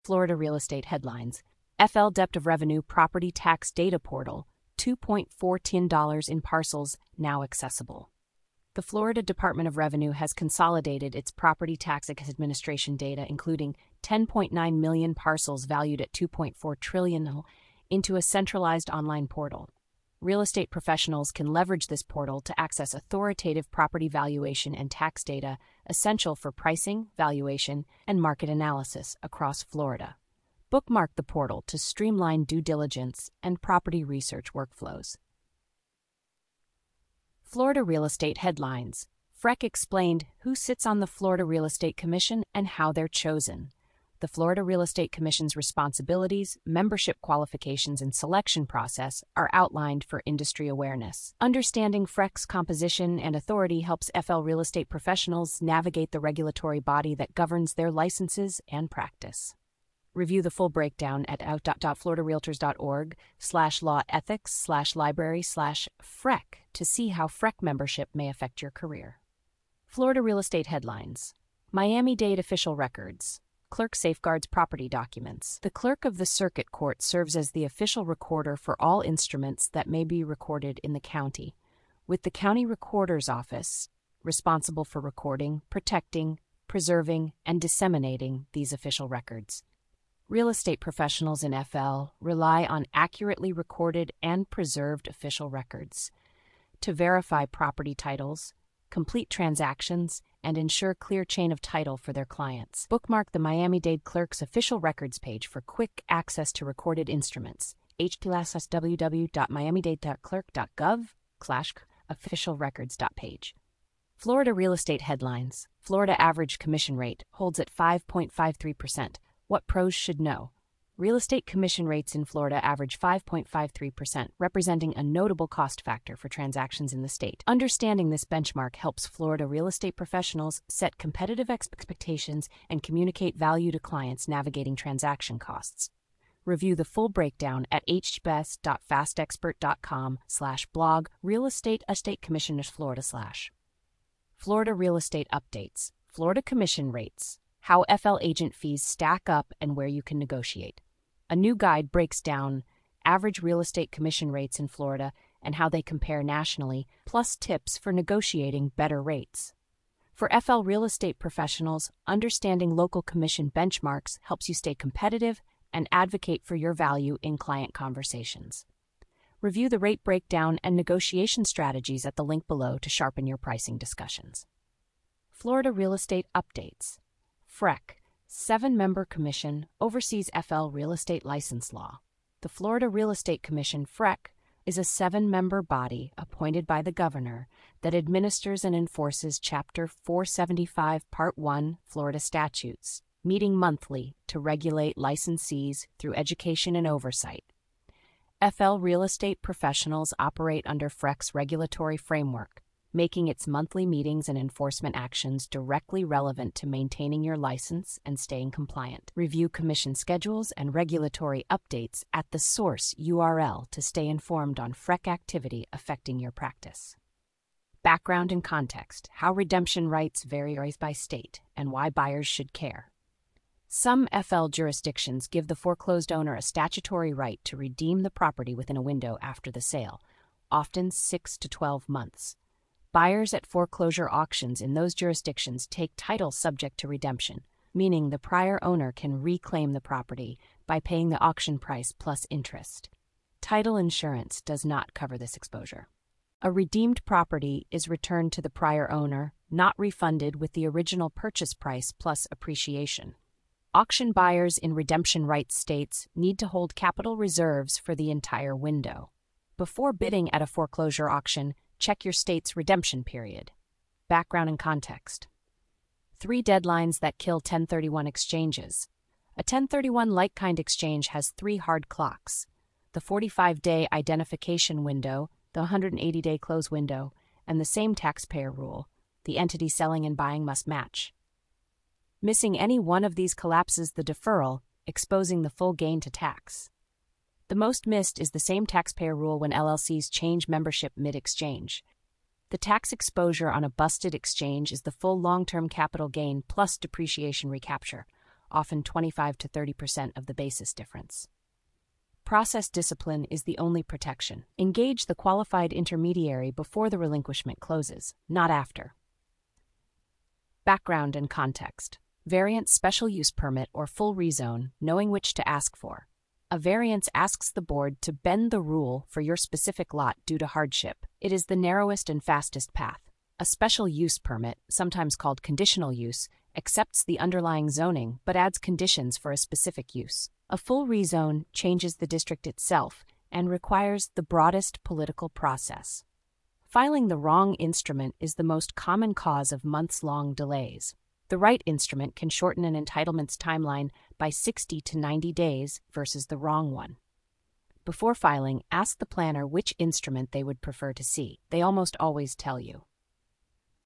Florida real estate headlines. FL Depth of Revenue Property Tax Data Portal, $2.4 in parcels now accessible. The Florida Department of Revenue has consolidated its property tax administration data, including 10.9 million parcels valued at $2.4 trillion, into a centralized online portal. Real estate professionals can leverage this portal to access authoritative property valuation and tax data essential for pricing, valuation, and market analysis across Florida. Bookmark the portal to streamline due diligence and property research workflows. Florida real estate headlines. FREC explained who sits on the Florida Real Estate Commission and how they're chosen. The Florida Real Estate Commission's responsibilities, membership qualifications, and selection process are outlined for industry awareness. Understanding FREC's composition and authority helps FL real estate professionals navigate the regulatory body that governs their licenses and practice. Review the full breakdown at out.floridarealtors.org/law ethics/library/FREC to see how FREC membership may affect your career. Florida real estate headlines. Miami-Dade official records. Clerk safeguards property documents. The clerk of the circuit court serves as the official recorder for all instruments that may be recorded in the county, with the county recorder's office responsible for recording, protecting, preserving, and disseminating these official records. Real estate professionals in FL rely on accurately recorded and preserved official records to verify property titles, complete transactions, and ensure clear chain of title for their clients. Bookmark the Miami-Dade Clerk's official records page for quick access to recorded instruments. https://www.miamidade.clerk.gov/officialrecords.page. Florida real estate headlines. Florida average commission rate holds at 5.53%. What pros should know. Real estate commission rates in Florida average 5.53%, representing a notable cost factor for transactions in the state. Understanding this benchmark helps Florida real estate professionals set competitive expectations and communicate value to clients navigating transaction costs. Review the full breakdown at hbest.fastexpert.com/blog Real Estate Commissioners Florida/. Florida real estate updates. Florida commission rates. How FL agent fees stack up and where you can negotiate. A new guide breaks down average real estate commission rates in Florida and how they compare nationally, plus tips for negotiating better rates. For FL real estate professionals, understanding local commission benchmarks helps you stay competitive and advocate for your value in client conversations. Review the rate breakdown and negotiation strategies at the link below to sharpen your pricing discussions. Florida real estate updates. FREC, 7-member commission, oversees FL real estate license law. The Florida Real Estate Commission, FREC, is a 7-member body appointed by the governor that administers and enforces Chapter 475, Part 1 Florida statutes, meeting monthly to regulate licensees through education and oversight. FL real estate professionals operate under FREC's regulatory framework, making its monthly meetings and enforcement actions directly relevant to maintaining your license and staying compliant. Review commission schedules and regulatory updates at the source URL to stay informed on FREC activity affecting your practice. Background and context: how redemption rights vary by state and why buyers should care. Some FL jurisdictions give the foreclosed owner a statutory right to redeem the property within a window after the sale, often 6 to 12 months. Buyers at foreclosure auctions in those jurisdictions take title subject to redemption, meaning the prior owner can reclaim the property by paying the auction price plus interest. Title insurance does not cover this exposure. A redeemed property is returned to the prior owner, not refunded with the original purchase price plus appreciation. Auction buyers in redemption rights states need to hold capital reserves for the entire window. Before bidding at a foreclosure auction, check your state's redemption period. Background and context. 3 deadlines that kill 1031 exchanges. A 1031 like-kind exchange has 3 hard clocks: the 45-day identification window, the 180-day close window, and the same taxpayer rule: the entity selling and buying must match. Missing any one of these collapses the deferral, exposing the full gain to tax. The most missed is the same taxpayer rule when LLCs change membership mid-exchange. The tax exposure on a busted exchange is the full long-term capital gain plus depreciation recapture, often 25 to 30% of the basis difference. Process discipline is the only protection. Engage the qualified intermediary before the relinquishment closes, not after. Background and context. Variance, special use permit, or full rezone, knowing which to ask for. A variance asks the board to bend the rule for your specific lot due to hardship. It is the narrowest and fastest path. A special use permit, sometimes called conditional use, accepts the underlying zoning but adds conditions for a specific use. A full rezone changes the district itself and requires the broadest political process. Filing the wrong instrument is the most common cause of months-long delays. The right instrument can shorten an entitlement's timeline by 60 to 90 days versus the wrong one. Before filing, ask the planner which instrument they would prefer to see. They almost always tell you.